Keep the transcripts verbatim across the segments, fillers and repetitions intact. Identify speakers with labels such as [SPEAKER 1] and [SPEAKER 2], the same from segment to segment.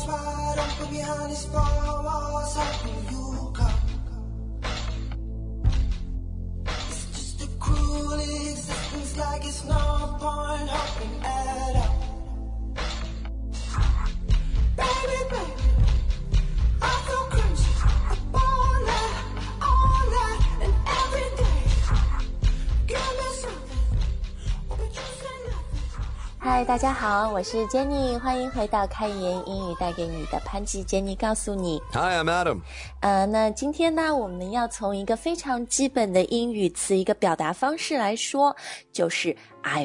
[SPEAKER 1] try, don't put behind these four walls. How can you come? It's just a cruel existence, like it's no point hoping at all. Baby, baby, I feel crazy up all night, all night, and every day. Give me something, but you say nothing.
[SPEAKER 2] 嗨，大家好，我是 Jenny， 欢迎回到开言英语带给你的潘吉 Jenny 告诉你。
[SPEAKER 3] Hi, I'm Adam.
[SPEAKER 2] 呃，那今天呢，我们要从一个非常基本的英语词，一个表达方式来说，就是 I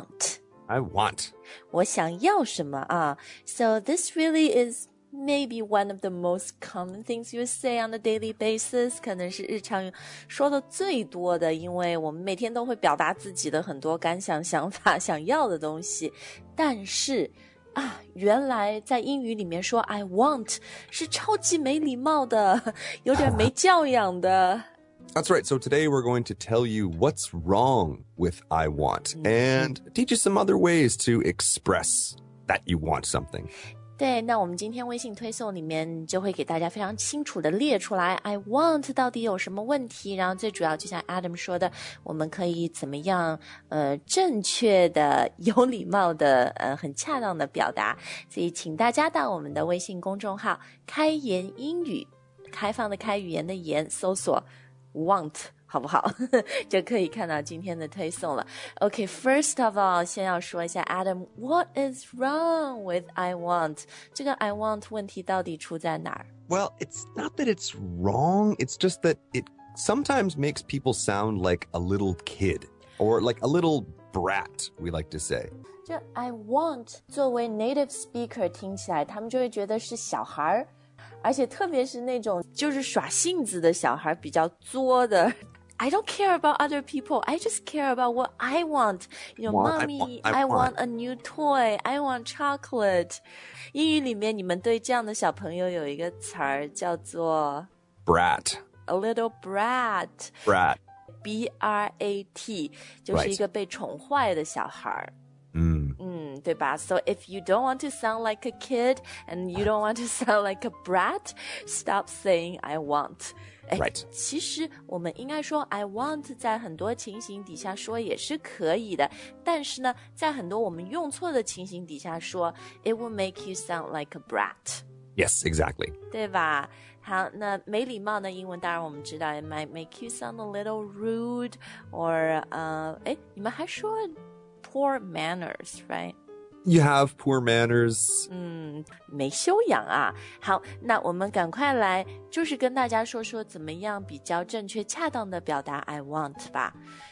[SPEAKER 2] want。I
[SPEAKER 3] want.
[SPEAKER 2] 我想要什么啊 ？So this really is maybe one of the most common things you say on a daily basis， 可能是日常说的最多的，因为我们每天都会表达自己的很多感想、想法、想要的东西。但是啊，原来在英语里面说 I want 是超级没礼貌的，有点没教养的。
[SPEAKER 3] That's right. So today we're going to tell you what's wrong with I want and teach you some other ways to express that you want something.
[SPEAKER 2] 对，那我们今天微信推送里面就会给大家非常清楚的列出来 I want 到底有什么问题，然后最主要就像 Adam 说的，我们可以怎么样呃正确的有礼貌的呃很恰当的表达，所以请大家到我们的微信公众号开言英语，开放的开，语言的言，搜索 want好不好就可以看到今天的推送了。 Okay, first of all 先要说一下 Adam, what is wrong with I want? 这个 I want 问题到底出在哪儿？
[SPEAKER 3] Well, it's not that it's wrong. It's just that it sometimes makes people sound like a little kid or like a little brat, we like to say.
[SPEAKER 2] 这 I want 作为 native speaker 听起来他们就会觉得是小孩，而且特别是那种就是耍性子的小孩，比较作的。I don't care about other people. I just care about what I want. You know,
[SPEAKER 3] Want,
[SPEAKER 2] mommy,
[SPEAKER 3] I want, I
[SPEAKER 2] I
[SPEAKER 3] want.
[SPEAKER 2] want a new toy. I want chocolate. 英语里面你们对这样的小朋友有一个词儿叫做
[SPEAKER 3] Brat.
[SPEAKER 2] a little brat.
[SPEAKER 3] Brat.
[SPEAKER 2] B R A T 就是一个被宠坏的小孩。
[SPEAKER 3] Mm.
[SPEAKER 2] 嗯，对吧？ So if you don't want to sound like a kid and you don't want to sound like a brat, stop saying I want.
[SPEAKER 3] Right.
[SPEAKER 2] 其实我们应该说 I want 在很多情形底下说也是可以的，但是呢，在很多我们用错的情形底下说 it will make you sound like a brat.
[SPEAKER 3] Yes, exactly.
[SPEAKER 2] 对吧？好，那没礼貌的英文当然我们知道 it might make you sound a little rude or 呃，诶，你们还说 poor manners, right?
[SPEAKER 3] You have poor manners.
[SPEAKER 2] 嗯，没修养啊。好，那我们赶快来就是跟大家说说怎么样比较正确恰当的表达 I want 吧。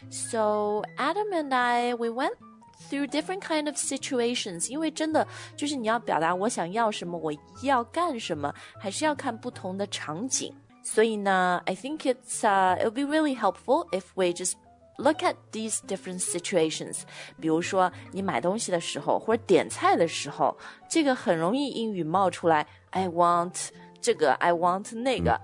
[SPEAKER 2] So Adam and I, we went through different kind of situations， 因为真的就是你要表达我想要什么，我要干什么，还是要看不同的场景。所以呢 I think it's uh, it'll be really helpful if we just look at these different situations. 比如说你买东西的时候或者点菜的时候，这个很容易英语冒出来 I want 这个 I want 那个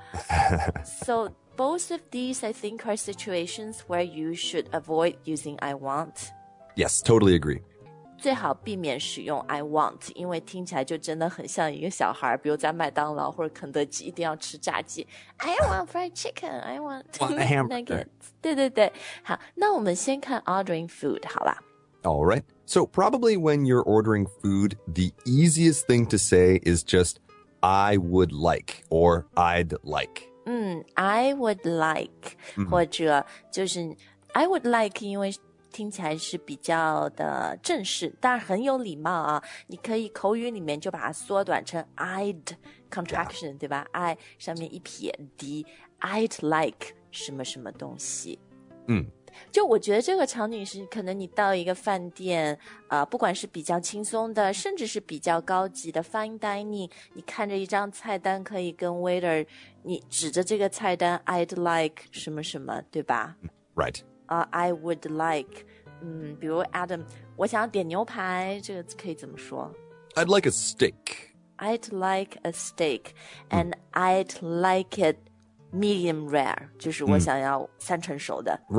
[SPEAKER 2] So both of these I think are situations where you should avoid using I want.
[SPEAKER 3] Yes, totally agree.
[SPEAKER 2] 最好避免使用 I want， 因为听起来就真的很像一个小孩，比如在麦当劳或者肯德基一定要吃炸鸡 I want fried chicken, I want nuggets. 对对对，好，那我们先看 ordering food 好吧。
[SPEAKER 3] All right. So probably when you're ordering food, the easiest thing to say is just I would like or I'd like.
[SPEAKER 2] 嗯 I would like、嗯、或者就是 I would like 因为听起来是比较的正式，当然很有礼貌啊，你可以口语里面就把它缩短成 I'd contraction、yeah. 对吧？ I 上面一撇 D I'd like 什么什么东西。
[SPEAKER 3] 嗯，
[SPEAKER 2] 就我觉得这个场景是可能你到一个饭店呃，不管是比较轻松的甚至是比较高级的 fine dining， 你看着一张菜单可以跟 waiter 你指着这个菜单 I'd like 什么什么对吧？
[SPEAKER 3] Right.
[SPEAKER 2] Uh, I would like 嗯，比如 Adam 我想要点牛排，这个可以怎么说？
[SPEAKER 3] I'd like a steak.
[SPEAKER 2] I'd like a steak and、嗯、I'd like it medium rare 就是我想要三成熟的、
[SPEAKER 3] 嗯、Right.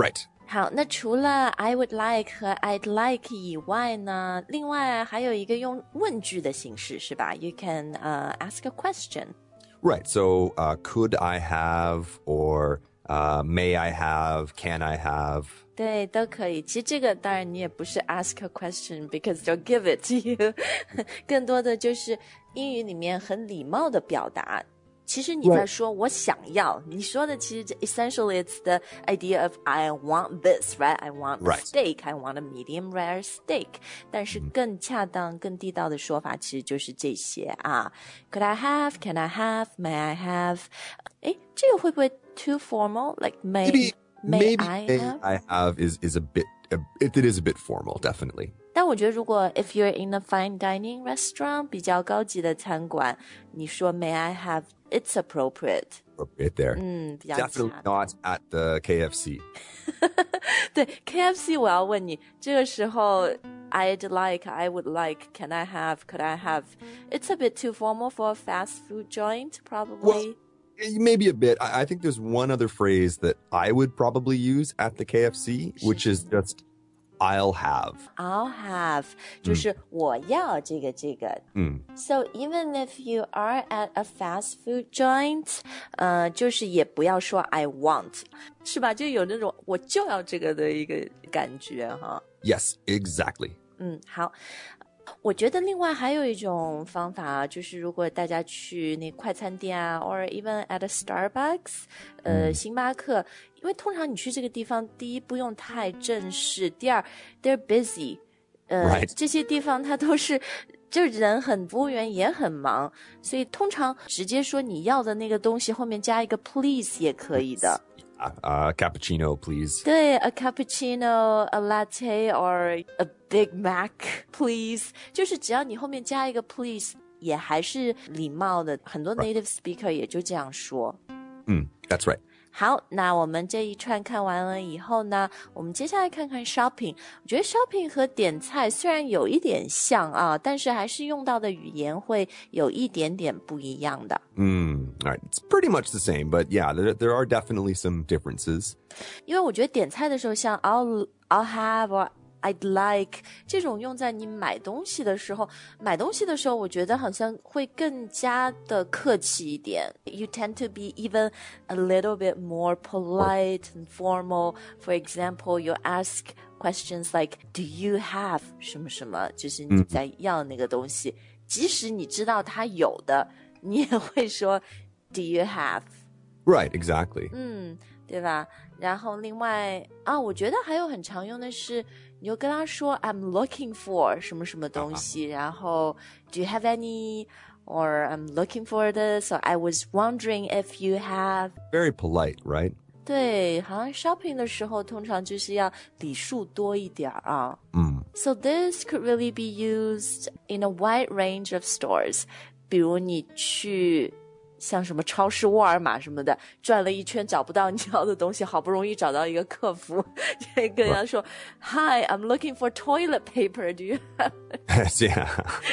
[SPEAKER 2] 好，那除了 I would like 和 I'd like 以外呢，另外还有一个用问句的形式是吧？ You can uh, ask a question.
[SPEAKER 3] Right. So, uh, could I have, or uh, may I have, can I have?
[SPEAKER 2] 对，都可以。其实这个当然你也不是 ask a question because they'll give it to you 更多的就是英语里面很礼貌的表达。其实你在说我想要，你说的其实 essentially it's the idea of I want this, right? I want a
[SPEAKER 3] Right.
[SPEAKER 2] steak, I want a medium rare steak. 但是更恰当、更地道的说法其实就是这些啊。Could I have? Can I have? May I have? 诶，这个会不会 too formal? Like may,
[SPEAKER 3] Maybe,
[SPEAKER 2] may
[SPEAKER 3] maybe
[SPEAKER 2] I
[SPEAKER 3] may
[SPEAKER 2] have?
[SPEAKER 3] I have is, is a bit, a, it, it is a bit formal, definitely.
[SPEAKER 2] 但我觉得如果 if you're in a fine dining restaurant 比较高级的餐馆，你说 May I have? It's appropriate.
[SPEAKER 3] Appropriate there.
[SPEAKER 2] 嗯，比较
[SPEAKER 3] Definitely
[SPEAKER 2] 恰
[SPEAKER 3] not at the K F C.
[SPEAKER 2] 对 K F C 我要问你，这个时候 I'd like, I would like, can I have, could I have? It's a bit too formal for a fast food joint, probably.
[SPEAKER 3] Well, maybe a bit. I, I think there's one other phrase that I would probably use at the K F C, which is just I'll have.
[SPEAKER 2] I'll have 就是我要这个这个。
[SPEAKER 3] 嗯
[SPEAKER 2] So even if you are at a fast food joint, 呃，就是也不要说 I want， 是吧？就有那种我就要这个的一个感觉哈。
[SPEAKER 3] Yes, exactly.
[SPEAKER 2] 嗯，好。我觉得另外还有一种方法啊，就是如果大家去那快餐店啊 or even at a Starbucks 呃、星巴克，因为通常你去这个地方，第一不用太正式，第二 they're busy 呃、
[SPEAKER 3] Right.
[SPEAKER 2] 这些地方它都是就人很服务员也很忙，所以通常直接说你要的那个东西后面加一个 please 也可以的。
[SPEAKER 3] Uh, cappuccino, please.
[SPEAKER 2] 对 a cappuccino, a latte, or a Big Mac, please. 就是只要你后面加一个 please 也还是礼貌的，很多 native speaker 也就这样说。
[SPEAKER 3] Mm, that's right.
[SPEAKER 2] 好，那我们这一串看完了以后呢，我们接下来看看 shopping。 我觉得 shopping 和点菜虽然有一点像啊，但是还是用到的语言会有一点点不一样的。
[SPEAKER 3] Mm, all right. It's pretty much the same, but yeah, there, there are definitely some differences.
[SPEAKER 2] 因为我觉得点菜的时候像 I'll, I'll have or I'd like 这种用在你买东西的时候，买东西的时候我觉得好像会更加的客气一点。 You tend to be even a little bit more polite and formal. For example, you ask questions like Do you have 什么什么，就是你在要那个东西，即使你知道它有的，你也会说 Do you have?
[SPEAKER 3] Right, exactly.
[SPEAKER 2] 嗯，对吧？然后另外啊，我觉得还有很常用的是，你就跟他说 I'm looking for 什么什么东西，然后 Do you have any? Or I'm looking for this, or I was wondering if you have.
[SPEAKER 3] Very polite, right?
[SPEAKER 2] 对，好像 shopping 的时候通常就是要礼数多一点啊。
[SPEAKER 3] Mm.
[SPEAKER 2] So this could really be used in a wide range of stores. 比如你去像什么超市、沃尔玛什么的，转了一圈找不到你要的东西，好不容易找到一个客服，就跟人家说 Hi, I'm looking for toilet paper. Do you have?
[SPEAKER 3] Yeah.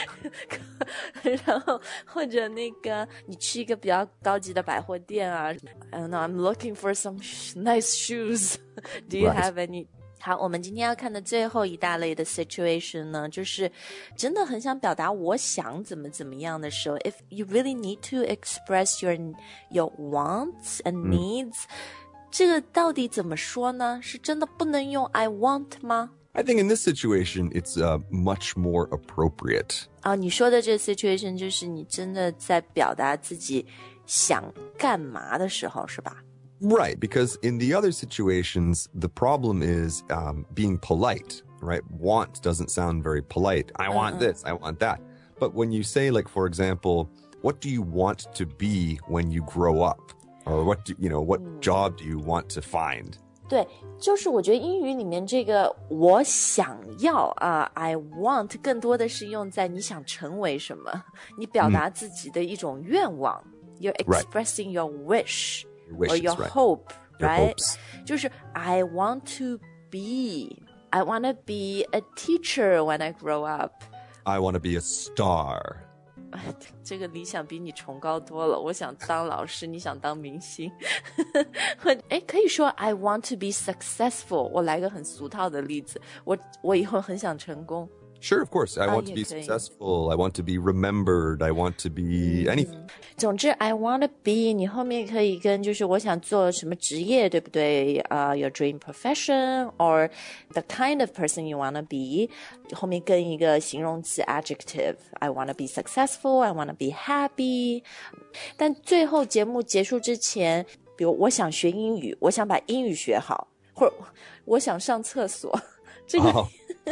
[SPEAKER 2] 然后或者那个你去一个比较高级的百货店啊 I don't know, I'm looking for some nice shoes. Do you
[SPEAKER 3] Right.
[SPEAKER 2] have any? 好，我们今天要看的最后一大类的 situation 呢，就是真的很想表达我想怎么怎么样的时候 if you really need to express your your wants and needs、这个到底怎么说呢？是真的不能用 I want 吗？
[SPEAKER 3] I think in this situation, it's uh, much more appropriate.
[SPEAKER 2] 啊，你说的这个 situation 就是你真的在表达自己想干嘛的时候，是吧？
[SPEAKER 3] Right, because in the other situations, the problem is um, being polite, right? Want doesn't sound very polite. I want this, I want that. But when you say, like, for example, what do you want to be when you grow up? Or what do, you know, what job do you want to find?
[SPEAKER 2] 对，就是我觉得英语里面这个我想要啊、uh, I want 更多的是用在你想成为什么，你表达自己的一种愿望、嗯、You're expressing your wish
[SPEAKER 3] Your wishes,
[SPEAKER 2] or your
[SPEAKER 3] right.
[SPEAKER 2] hope,
[SPEAKER 3] Your
[SPEAKER 2] right?
[SPEAKER 3] hopes.
[SPEAKER 2] 就是 I want to be I want to be a teacher when I grow up.
[SPEAKER 3] I want to be a star.
[SPEAKER 2] 这个理想比你崇高多了。我想当老师，你想当明星。哎，可以说 I want to be successful。我来个很俗套的例子，我我以后很想成功。
[SPEAKER 3] Sure, of course. I want to be
[SPEAKER 2] 也可以。
[SPEAKER 3] successful. I want to be remembered. I want to be anything.
[SPEAKER 2] 总之 I want to be 你后面可以跟就是我想做什么职业，对不对？呃、uh, your dream profession or the kind of person you want to be 后面跟一个形容词 adjective. I want to be successful. I want to be happy. 但最后节目结束之前，比如我想学英语，我想把英语学好，或者我想上厕所，这个、
[SPEAKER 3] oh.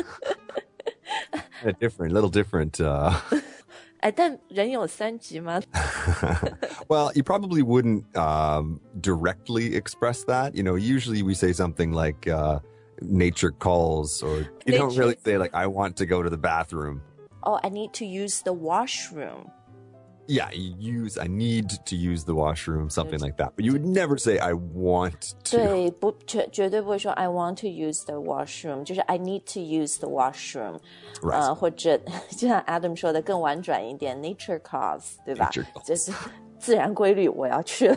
[SPEAKER 3] A different, little different. Uh...
[SPEAKER 2] 哎，但人有三急吗？
[SPEAKER 3] Well, you probably wouldn't um, directly express that. You know, usually we say something like uh, nature calls, or you
[SPEAKER 2] nature.
[SPEAKER 3] don't really say like, I want to go to the bathroom.
[SPEAKER 2] Oh, I need to use the washroom.
[SPEAKER 3] Yeah, you use, I need to use the washroom, something like that. But you would never say, I want to.
[SPEAKER 2] 对，不，绝绝对不会说 I want to use the washroom， 就是 I need to use the washroom。
[SPEAKER 3] Right.
[SPEAKER 2] 呃，或者就像 Adam 说的更婉转一点 ，nature calls， 对吧？
[SPEAKER 3] Nature calls.
[SPEAKER 2] 就是自然规律，我要去了。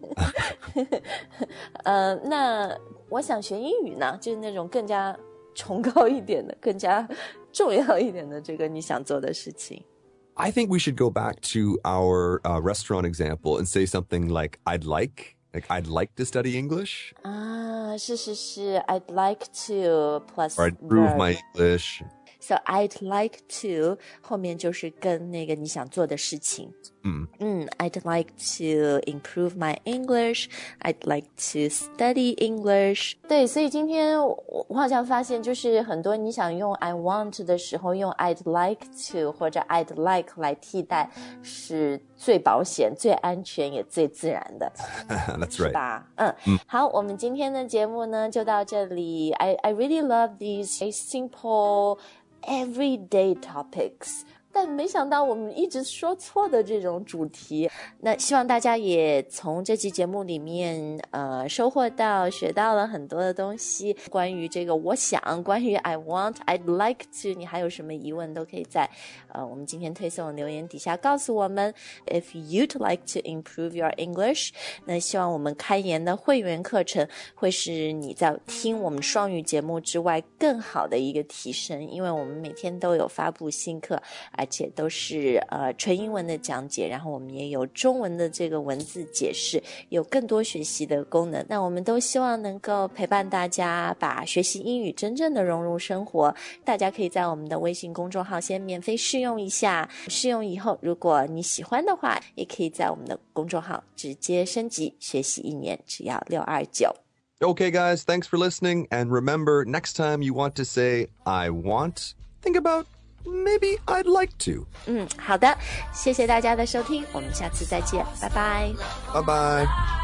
[SPEAKER 2] 呃，那我想学英语呢，就是那种更加崇高一点的、更加重要一点的这个你想做的事情。
[SPEAKER 3] I think we should go back to our uh, restaurant example and say something like, I'd like, like I'd like to study English.
[SPEAKER 2] 啊，是是是 ，I'd like to plus
[SPEAKER 3] Or I'd improve
[SPEAKER 2] verb.
[SPEAKER 3] my English.
[SPEAKER 2] So I'd like to 后面就是跟那个你想做的事情。
[SPEAKER 3] 嗯
[SPEAKER 2] 嗯 I'd like to improve my English. I'd like to study English. 对，所以今天我我好像发现，就是很多你想用 I want 的时候，用 I'd like to 或者 I'd like 来替代，是最保险、最安全也最自然的。
[SPEAKER 3] That's
[SPEAKER 2] 是
[SPEAKER 3] right.
[SPEAKER 2] 吧？嗯，好，我们今天的节目呢就到这里。I I really love these simple everyday topics. 但没想到我们一直说错的这种主题，那希望大家也从这期节目里面呃收获到学到了很多的东西，关于这个我想，关于 I want, I'd like to， 你还有什么疑问都可以在呃我们今天推送的留言底下告诉我们。 If you'd like to improve your English， 那希望我们开言的会员课程会是你在听我们双语节目之外更好的一个提升，因为我们每天都有发布新课，而且都是呃纯英文的讲解，然后我们也有中文的这个文字解释，有更多学习的功能。那我们都希望能够陪伴大家把学习英语真正的融入生活。大家可以在我们的微信公众号先免费试用一下，试用以后如果你喜欢的话，也可以在我们的公众号直接升级学习一年，只要六二九。
[SPEAKER 3] Okay, guys, thanks for listening. And remember, next time you want to say, I want, think about, maybe I'd like to.
[SPEAKER 2] 嗯，好的，谢谢大家的收听，我们下次再见，拜拜。
[SPEAKER 3] Bye-bye.